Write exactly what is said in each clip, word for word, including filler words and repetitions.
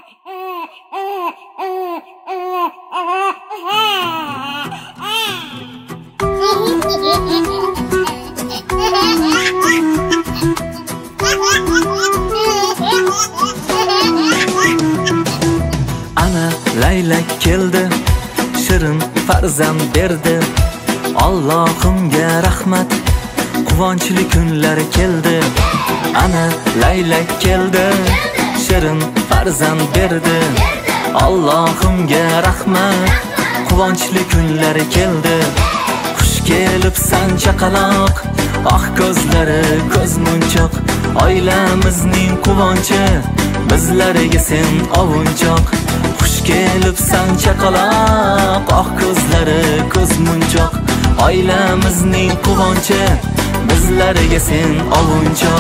Ana laylak keldi, shirin farzand berdi. Allohimga rahmat, quvonchli kunlar keldi. Ana laylak keldi, shirin farzand berdi. Allohimga rahmat, quvonchli kunlar keldi. Xush kelibsan chaqaloq, ah ko'zlari ko'zmunchoq. Oilamizning quvonchi, bizlarga sen ovunchoq. Xush kelibsan chaqaloq, ah ko'zlari ko'zmunchoq. Oilamizning quvonchi, bizlarga sen ovunchoq.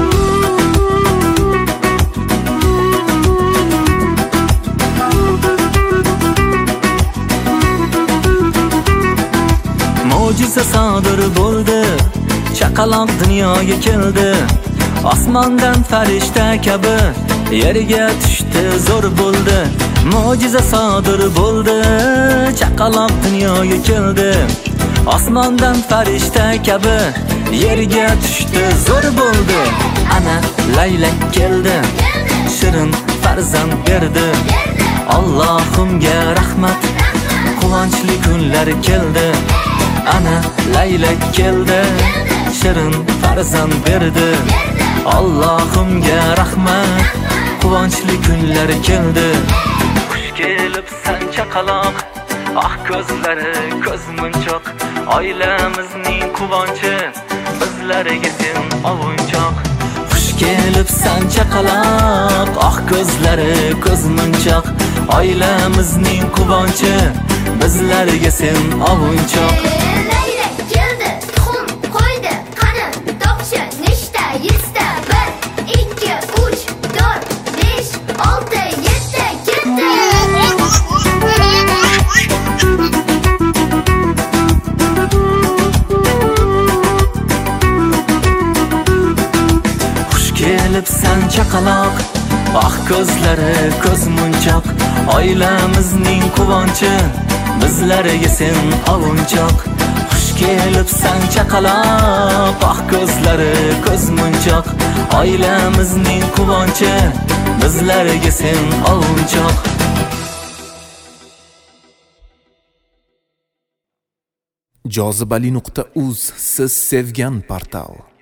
Mo'jiza sodir bo'ldi, chaqaloq dunyoga keldi. Osmondan farishta kabi yerga tushdi, zo'r bo'ldi. Mo'jiza sodir bo'ldi, chaqaloq dunyoga keldi. Osmondan farishta kabi yerga tushdi, zo'r bo'ldi. Ana laylak keldi, shirin farzand berdi. Allohimga rahmat, quvonchli kunlar keldi. Ana laylak keldi, shirin farzand berdi. Allohimga rahmat, quvonchli kunlar keldi. Xush kelibsan chaqaloq, ah ko'zlari ko'zmunchoq. Oilamizning quvonchi, bizlarga sen ovunchoq. Xush kelibsan chaqaloq, ah ko'zlari ko'zmunchoq. Oilamizning quvonchi, bizlarga sen ovunchoq. Laylak keldi, tuxum qo'ydi, qani topchi nechta? Yettita. bir, ikki, uch, to'rt, besh, olti, yetti, ketdi. Xush kelibsan chaqaloq, ah ko'zlari ko'zmunchoq. Oilamizning quvonchi, bizlarga sen ovunchoq. Xush kelibsan chaqaloq, ah ko'zlari ko'zmunchoq. Oilamizning quvonchi, bizlarga sen ovunchoq. jozibali nuqta uz siz sevgan portal.